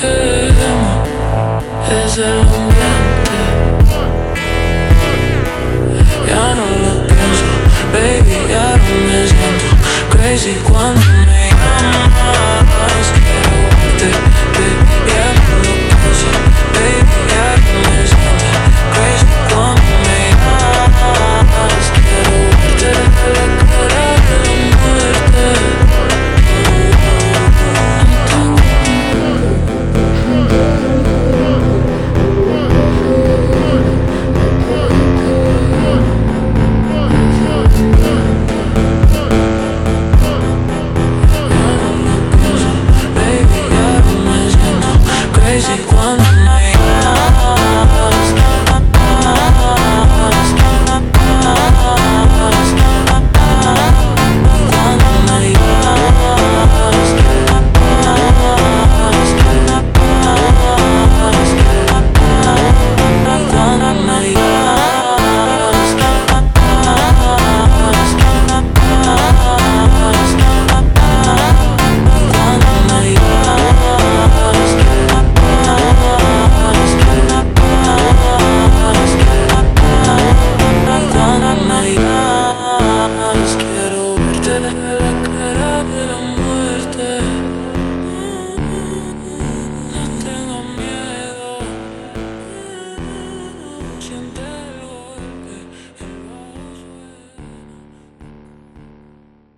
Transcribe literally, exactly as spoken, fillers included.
temo es el ambiente. Ya no lo pienso, baby, ya no me siento crazy cuando me llamas. Quiero verte, baby, ya no lo pienso, baby, ya no me siento crazy cuando me llamas. Quiero verte de la cara de la muerte. Baby, ya no me siento crazy.